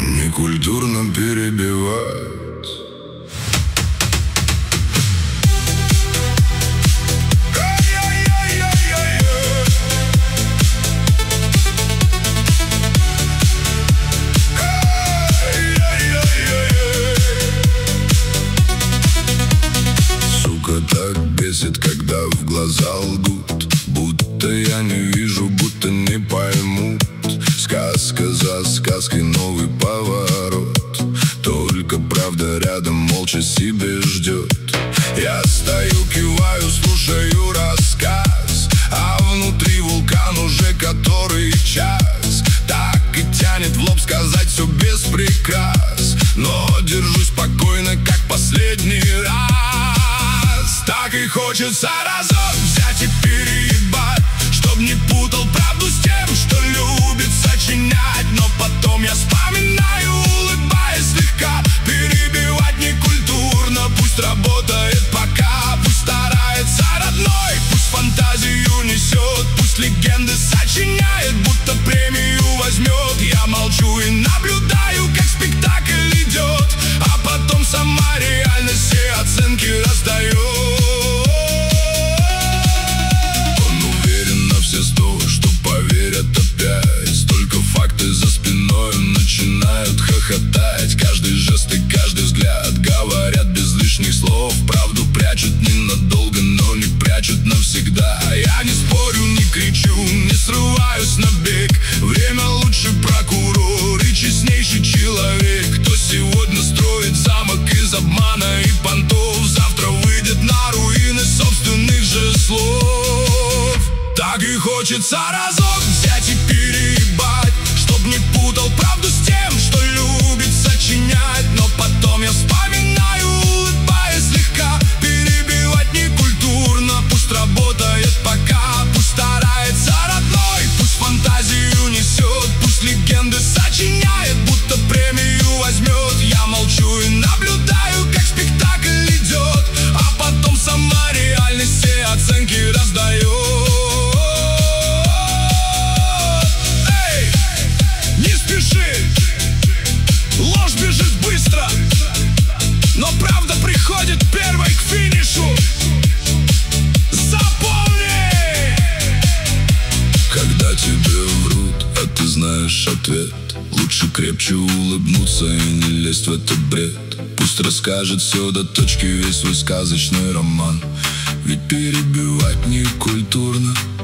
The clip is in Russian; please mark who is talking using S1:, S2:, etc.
S1: некультурно перебивать. Сука, так бесит, когда в глаза лгут, будто я не вижу, будто не поймут. Сказка за сказкой, новый поворот, только правда рядом молча себе ждет. Я стою, киваю, слушаю рассказ, а внутри вулкан уже который час. Так и тянет в лоб сказать все без прикрас, но держусь спокойно, как последний раз. Так и хочется разок взять и переебать, чтоб не путал правду с тем, что любит сочинять. Но потом я вспоминаю, улыбаясь слегка, перебивать некультурно, пусть работает пока. Пусть старается родной, пусть фантазию несет, пусть легенды сочиняет, будто премию возьмет. Я молчу и наблюдаю, как спектакль идет, а потом сама реальность все оценки раздает. Он уверен на все 100, что поверят опять. Столько факты за спиной начинают хохотать. Каждый жест и каждый взгляд говорят без лишних слов. Правду прячут ненадолго, но не прячут навсегда. Я не спорю, не кричу, не срываюсь на бег. Время лучший прокурор и честнейший человек. Кто сегодня строит замок из обмана и понтов, завтра выйдет на руины собственных же слов. Так и хочется разок взять и переебать, чтоб не путал правду с тем, что любит сочинять. Но потом я вспоминаю, улыбаясь слегка, перебивать некультурно, пусть работает пока. Пусть старается родной, пусть фантазию несет, пусть легенды сочиняет, будто премию возьмет. Я молчу и наблюдаю, как спектакль идет, а потом сама реальность все оценки раздает. Ложь бежит быстро, но правда приходит первой к финишу. Запомни! Когда тебе врут, а ты знаешь ответ, лучше крепче улыбнуться и не лезть в этот бред. Пусть расскажет все до точки, весь свой сказочный роман, ведь перебивать некультурно.